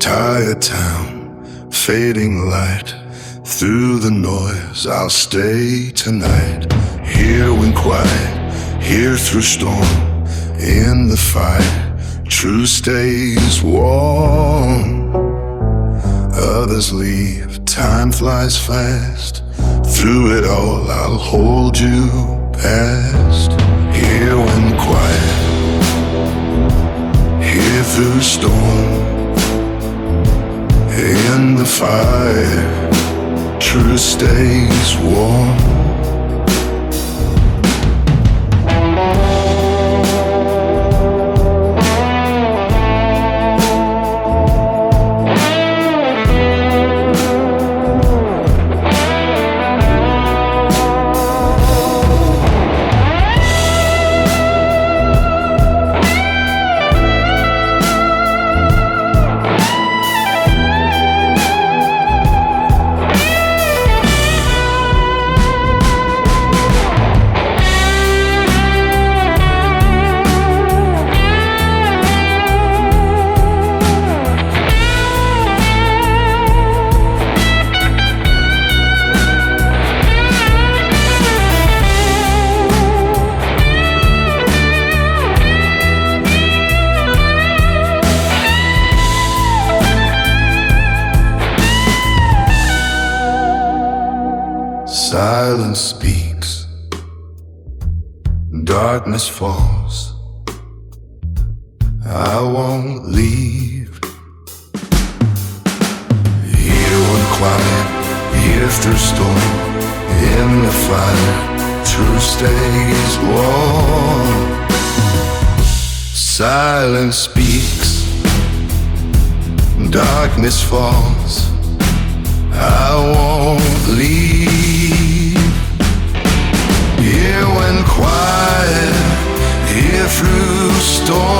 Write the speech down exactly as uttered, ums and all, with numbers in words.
Tired town, fading light. Through the noise, I'll stay tonight. Here when quiet, here through storm. In the fight, true stays warm. Others leave, time flies fast. Through it all, I'll hold you past. Here when quiet, here through storm. In the fire, true stays warm. Silence speaks, darkness falls. I won't leave. Here when quiet, here through storm. In the fire, true stays warm. Silence speaks, darkness falls. I won't leave. Here when quiet, here through storm.